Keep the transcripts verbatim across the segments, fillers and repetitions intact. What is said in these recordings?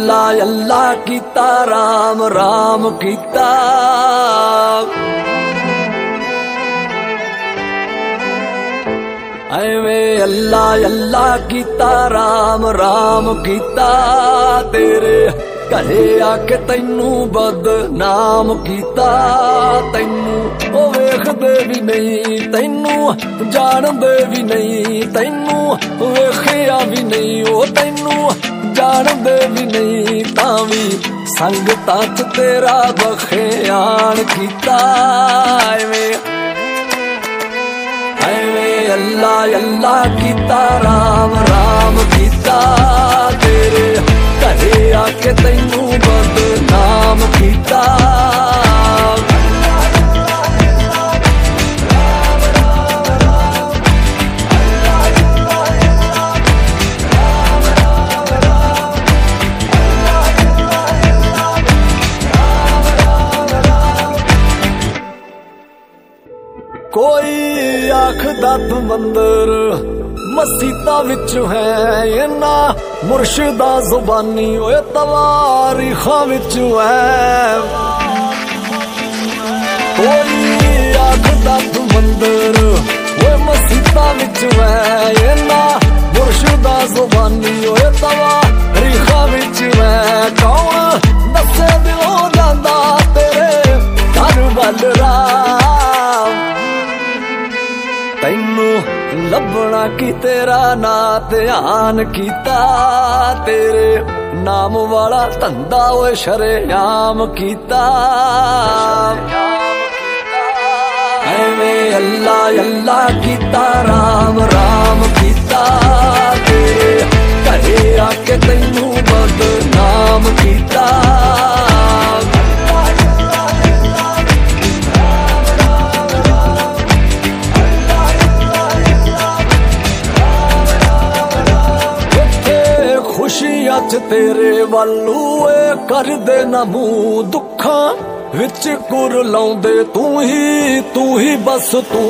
अल्लाह अल्लाह कीता राम राम कीता। एवें अल्लाह अल्लाह कीता राम राम कीता। तेरे घरे आके तैनू बदनाम कीता। तैनू ओ वेखदे भी नहीं, तैनू जानदे भी नहीं, तैनू वेखिया भी नहीं, ओ तैनू जानदे भी नहीं, तां भी संगतां च तेरा बखियान कीता। एवें एवें अल्लाह अल्लाह कीता राम राम कीता। तेरे घरे आके तैनू बदनाम कीता। कोई आखदा तू मंदिर मसीता विच है, इना मुर्शिदा जुबानी ओए तवारीखां विच है। कोई आखदा तू मंदिर ओए मसीता विच है, इना मुर्शिदा जुबानी ओए तवारीखां विच है। कौन दसे दिलों जांदा तेरे घर वल राम। तैनू लभना की तेरा ना ध्यान कीता। तेरे नाम वाला धंधा ओए शरेआम कीता। एवें अल्लाह अल्लाह कीता राम राम कीता। तेरे घरे आके तैनू बदनाम कीता। खुशियां च तेरे वालू ए कर दे ना मूं, दुखां विच कुर लाउंदे तू ही तू ही बस तू।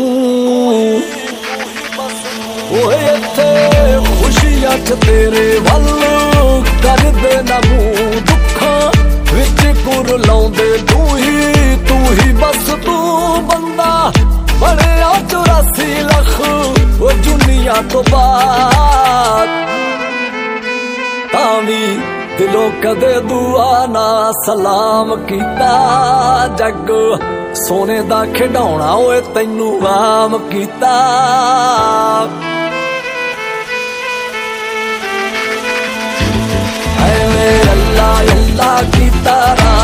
ओए इत्थे खुशियां च तेरे वालू कर दे ना मूं, दुखां विच कुर लाउंदे तू ही तू ही बस तू। बंदा बणिया चौरासी लख ओ दुनिया तो बाद, तावी दिलों कदे दुआ ना सलाम कीता। जग सोने दा खिडौना ओए तैनू आम कीता। एवें अल्लाह अल्लाह कीता।